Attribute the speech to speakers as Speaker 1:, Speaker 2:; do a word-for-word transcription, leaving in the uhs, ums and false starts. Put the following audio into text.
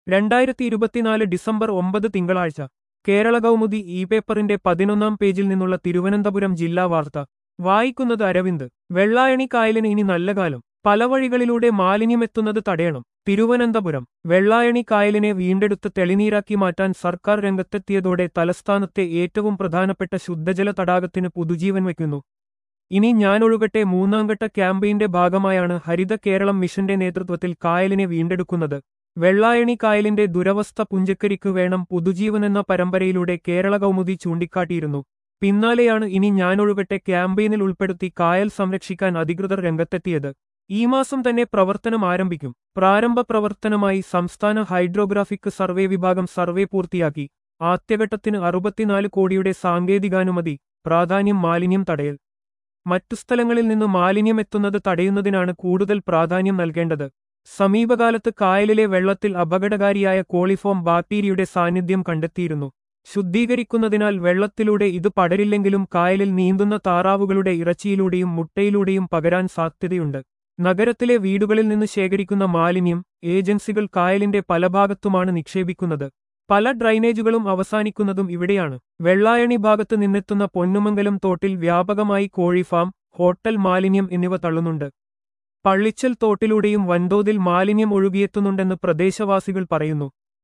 Speaker 1: രണ്ടായിരത്തി ഇരുപത്തിനാല് ഡിസംബർ ഒമ്പത് തിങ്കളാഴ്ച കേരള കൗമുദി ഇ പേപ്പറിന്റെ പതിനൊന്നാം പേജിൽ നിന്നുള്ള തിരുവനന്തപുരം ജില്ലാ വാർത്ത വായിക്കുന്നത് അരവിന്ദ്. വെള്ളായണി കായലിന് ഇനി നല്ല കാലം. പല വഴികളിലൂടെ മാലിന്യമെത്തുന്നത് തടയണം. തിരുവനന്തപുരം. വെള്ളായണി കായലിനെ വീണ്ടെടുത്ത് തെളിനീരാക്കി മാറ്റാൻ സർക്കാർ രംഗത്തെത്തിയതോടെ തലസ്ഥാനത്തെ ഏറ്റവും പ്രധാനപ്പെട്ട ശുദ്ധജല തടാകത്തിന് പുതുജീവൻ വയ്ക്കുന്നു. ഇനി ഞാനൊഴുകട്ടെ മൂന്നാംഘട്ട ക്യാമ്പയിന്റെ ഭാഗമായാണ് ഹരിത കേരളം മിഷന്റെ നേതൃത്വത്തിൽ കായലിനെ വീണ്ടെടുക്കുന്നത്. വെള്ളായണി കായലിന്റെ ദുരവസ്ഥ പുഞ്ചക്കരിക്കു വേണം പുതുജീവനെന്ന പരമ്പരയിലൂടെ കേരള കൗമുദി ചൂണ്ടിക്കാട്ടിയിരുന്നു. പിന്നാലെയാണ് ഇനി ഞാനൊഴുകട്ടെ ക്യാമ്പയിനിൽ ഉൾപ്പെടുത്തി കായൽ സംരക്ഷിക്കാൻ അധികൃതർ രംഗത്തെത്തിയത്. ഈ മാസം തന്നെ പ്രവർത്തനം ആരംഭിക്കും. പ്രാരംഭ പ്രവർത്തനമായി സംസ്ഥാന ഹൈഡ്രോഗ്രാഫിക് സർവേ വിഭാഗം സർവേ പൂർത്തിയാക്കി. ആദ്യഘട്ടത്തിന് അറുപത്തിനാല് കോടിയുടെ സാങ്കേതികാനുമതി. പ്രാധാന്യം മാലിന്യം തടയൽ. മറ്റു സ്ഥലങ്ങളിൽ നിന്ന് മാലിന്യമെത്തുന്നത് തടയുന്നതിനാണ് കൂടുതൽ പ്രാധാന്യം നൽകേണ്ടത്. സമീപകാലത്ത് കായലിലെ വെള്ളത്തിൽ അപകടകാരിയായ കോളിഫോം ബാക്ടീരിയയുടെ സാന്നിധ്യം കണ്ടെത്തിയിരുന്നു. ശുദ്ധീകരിക്കുന്നതിനാൽ വെള്ളത്തിലൂടെ ഇത് പടരില്ലെങ്കിലും കായലിൽ നീന്തുന്ന താറാവുകളുടെ ഇറച്ചിയിലൂടെയും മുട്ടയിലൂടെയും പകരാൻ സാധ്യതയുണ്ട്. നഗരത്തിലെ വീടുകളിൽ നിന്ന് ശേഖരിക്കുന്ന മാലിന്യം ഏജൻസികൾ കായലിന്റെ പല ഭാഗത്തുമാണ് നിക്ഷേപിക്കുന്നത്. പല ഡ്രൈനേജുകളും അവസാനിക്കുന്നതും ഇവിടെയാണ്. വെള്ളായണി ഭാഗത്ത് നിന്നെത്തുന്ന പൊന്നുമംഗലം തോട്ടിൽ വ്യാപകമായി കോഴിഫാം, ഹോട്ടൽ മാലിന്യം എന്നിവ തള്ളുന്നുണ്ട്. പള്ളിച്ചൽ തോട്ടിലൂടെയും വൻതോതിൽ മാലിന്യം ഒഴുകിയെത്തുന്നുണ്ടെന്ന് പ്രദേശവാസികൾ പറയുന്നു.